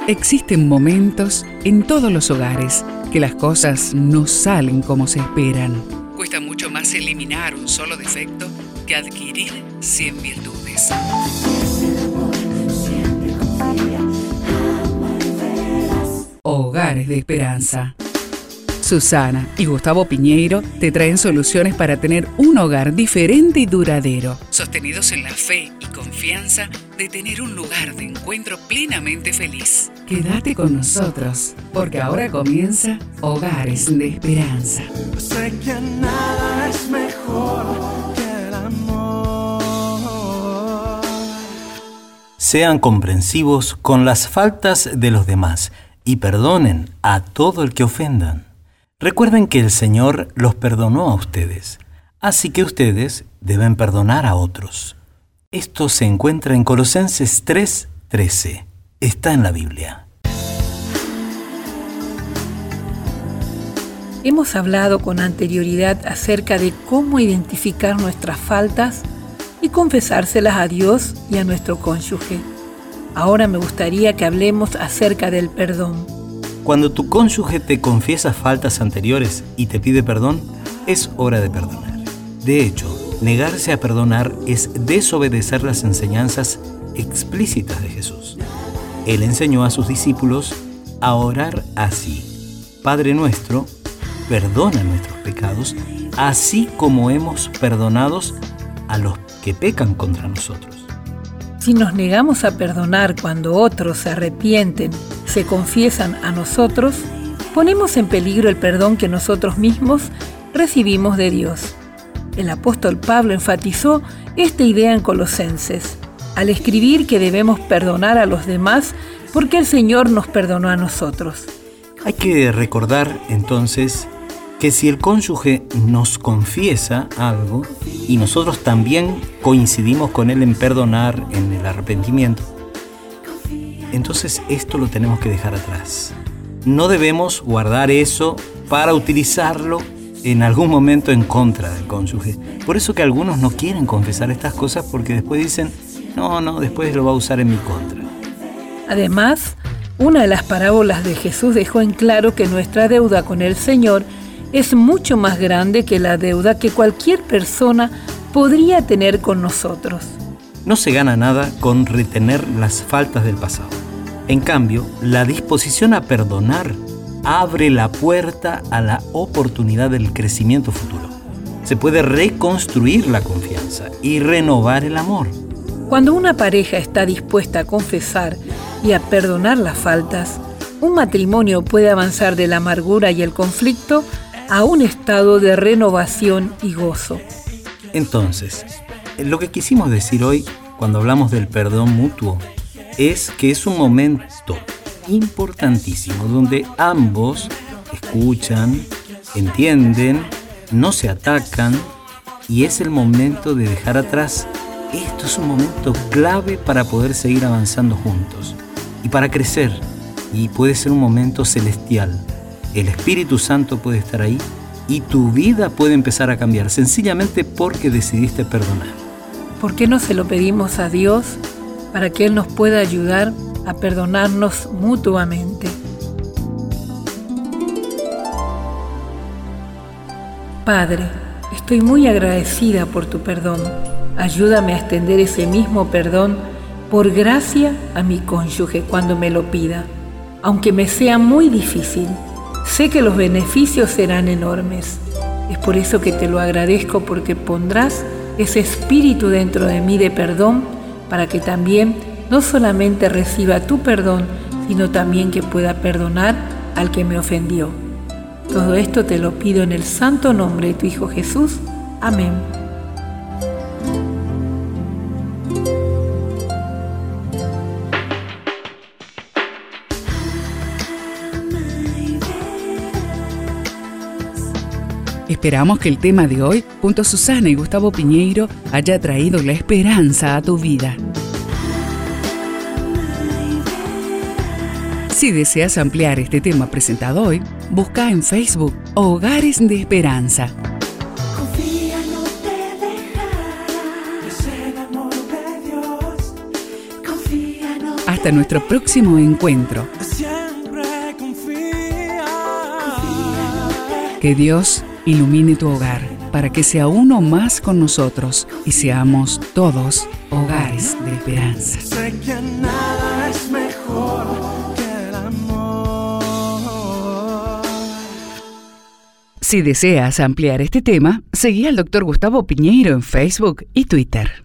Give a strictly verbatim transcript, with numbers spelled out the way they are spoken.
Existen momentos en todos los hogares que las cosas no salen como se esperan. Cuesta mucho más eliminar un solo defecto que adquirir cien virtudes. Hogares de Esperanza. Susana y Gustavo Piñeiro te traen soluciones para tener un hogar diferente y duradero, sostenidos en la fe y confianza de tener un lugar de encuentro plenamente feliz. Quédate con nosotros, porque ahora comienza Hogares de Esperanza. Sé que nada es mejor que el amor. Sean comprensivos con las faltas de los demás y perdonen a todo el que ofendan. Recuerden que el Señor los perdonó a ustedes, así que ustedes deben perdonar a otros. Esto se encuentra en Colosenses tres trece. Está en la Biblia. Hemos hablado con anterioridad acerca de cómo identificar nuestras faltas y confesárselas a Dios y a nuestro cónyuge. Ahora me gustaría que hablemos acerca del perdón. Cuando tu cónyuge te confiesa faltas anteriores y te pide perdón, es hora de perdonar. De hecho, negarse a perdonar es desobedecer las enseñanzas explícitas de Jesús. Él enseñó a sus discípulos a orar así: Padre nuestro, perdona nuestros pecados, así como hemos perdonados a los que pecan contra nosotros. Si nos negamos a perdonar cuando otros se arrepienten, se confiesan a nosotros, ponemos en peligro el perdón que nosotros mismos recibimos de Dios. El apóstol Pablo enfatizó esta idea en Colosenses, al escribir que debemos perdonar a los demás porque el Señor nos perdonó a nosotros. Hay que recordar entonces que si el cónyuge nos confiesa algo y nosotros también coincidimos con él en perdonar, en el arrepentimiento, entonces esto lo tenemos que dejar atrás. No debemos guardar eso para utilizarlo en algún momento en contra del cónyuge. Por eso que algunos no quieren confesar estas cosas, porque después dicen, no, no, después lo va a usar en mi contra. Además, una de las parábolas de Jesús dejó en claro que nuestra deuda con el Señor es mucho más grande que la deuda que cualquier persona podría tener con nosotros. No se gana nada con retener las faltas del pasado. En cambio, la disposición a perdonar abre la puerta a la oportunidad del crecimiento futuro. Se puede reconstruir la confianza y renovar el amor. Cuando una pareja está dispuesta a confesar y a perdonar las faltas, un matrimonio puede avanzar de la amargura y el conflicto a un estado de renovación y gozo. Entonces, lo que quisimos decir hoy, cuando hablamos del perdón mutuo, es que es un momento importantísimo donde ambos escuchan, entienden, no se atacan, y es el momento de dejar atrás. Esto es un momento clave para poder seguir avanzando juntos y para crecer, y puede ser un momento celestial. El Espíritu Santo puede estar ahí y tu vida puede empezar a cambiar sencillamente porque decidiste perdonar. ¿Por qué no se lo pedimos a Dios para que Él nos pueda ayudar a perdonarnos mutuamente? Padre, estoy muy agradecida por tu perdón. Ayúdame a extender ese mismo perdón por gracia a mi cónyuge cuando me lo pida. Aunque me sea muy difícil, sé que los beneficios serán enormes. Es por eso que te lo agradezco, porque pondrás ese espíritu dentro de mí de perdón para que también no solamente reciba tu perdón, sino también que pueda perdonar al que me ofendió. Todo esto te lo pido en el santo nombre de tu Hijo Jesús. Amén. Esperamos que el tema de hoy, junto a Susana y Gustavo Piñeiro, haya traído la esperanza a tu vida. Si deseas ampliar este tema presentado hoy, busca en Facebook Hogares de Esperanza. Confía, no te dejará, es el amor de Dios. Confía, no te hasta nuestro próximo encuentro. Siempre confía. Que Dios ilumine tu hogar para que sea uno más con nosotros y seamos todos hogares de esperanza. Sé que nada es mejor que el amor. Si deseas ampliar este tema, seguí al doctor Gustavo Piñeiro en Facebook y Twitter.